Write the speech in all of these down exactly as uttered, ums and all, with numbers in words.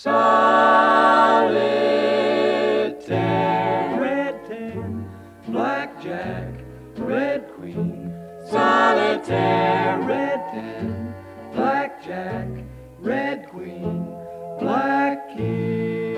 Solitaire. Red ten, blackjack, red queen. Solitaire. Red ten, blackjack, red queen, black king.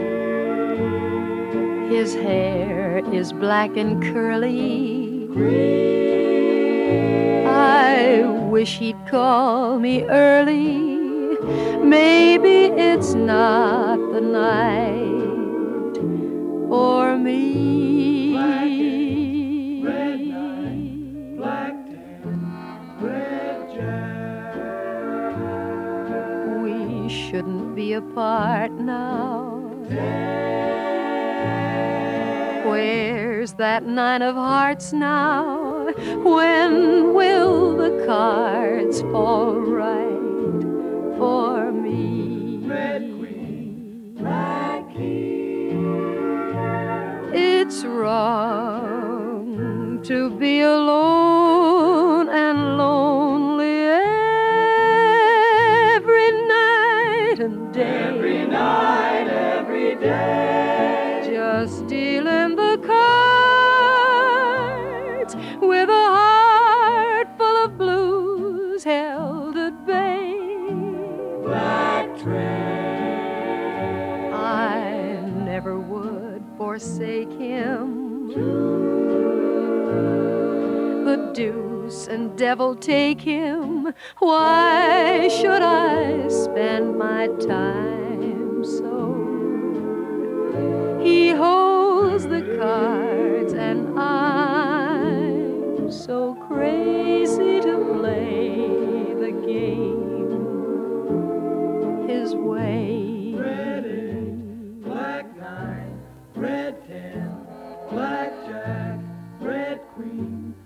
His hair is black and curly. Green. I wish he'd call me early. Maybe it's not the night for me. Black red nine, black ten, red jack. We shouldn't be apart now. Where's that nine of hearts now? When will the cards fall right for me? Red queen, black king. It's wrong to be alone and lonely every night and day. Every night, every day. Just dealing the cards with a heart full of blues held at bay. Black train. I never would forsake him. The deuce and devil take him. Why should I spend my time so? He holds the cards and I'm so crazy to play the game his way. Red eight, black nine, red ten, black jack, red queen,